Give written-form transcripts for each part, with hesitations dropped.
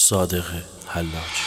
صادق حلاج.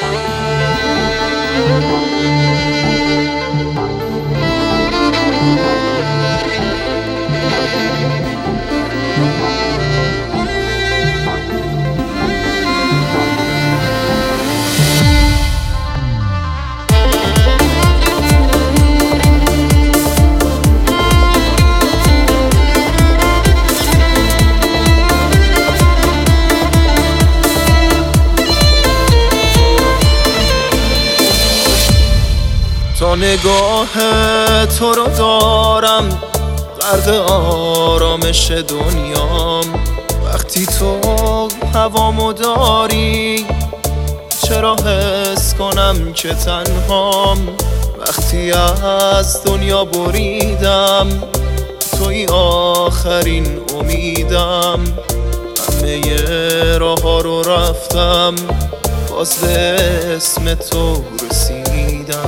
تا نگاه تو رو دارم غرق آرامش دنیام. وقتی تو هوامو داری چرا حس کنم که تنهام؟ وقتی از دنیا بریدم توی آخرین امیدم. همه راه ها رو رفتم باز به اسم تو رسیدم.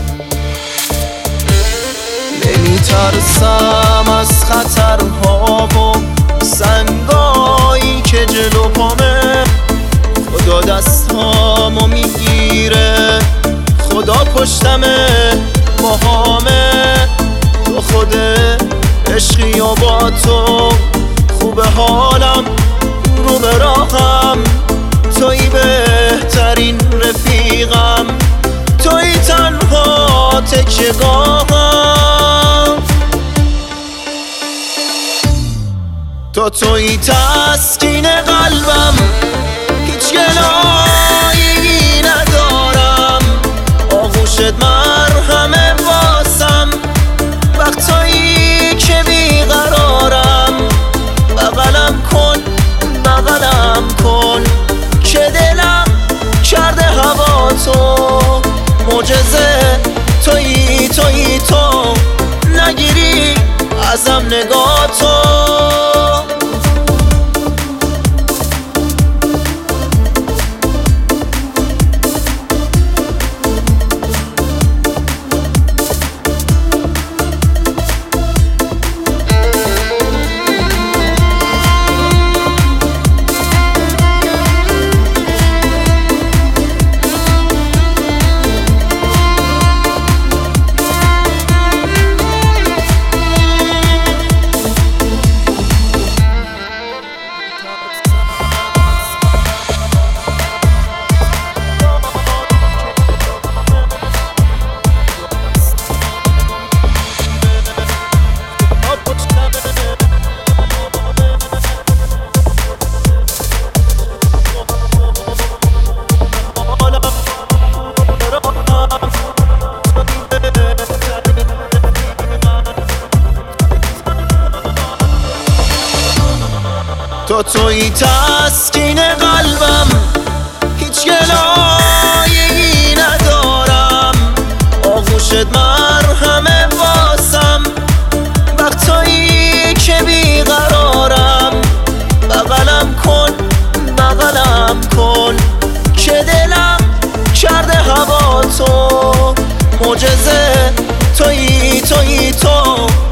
نمیترسم از خطرها و سنگایی که جلو پامه. خدا دستامو میگیره، خدا پشتمه باهامه. تو خود عشقی و با تو خوب حالم رو به راهم. توی بهترین رفیقم، توی تنها تکیه‌گاهم. توی تسکین قلبم، هیچ گناهی ندارم. آغوشت مرهمه واسم وقتایی که بیقرارم. بغلم کن که دلم کرده هوا تو. معجزه تویی تو، نگیری ازم نگاه تو. توی تسکین قلبم، هیچ گناهی ندارم. آغوشت مرهمه واسم وقتایی که بیقرارم. بغلم کن که دلم کرده هوا تو. معجزه تویی تو،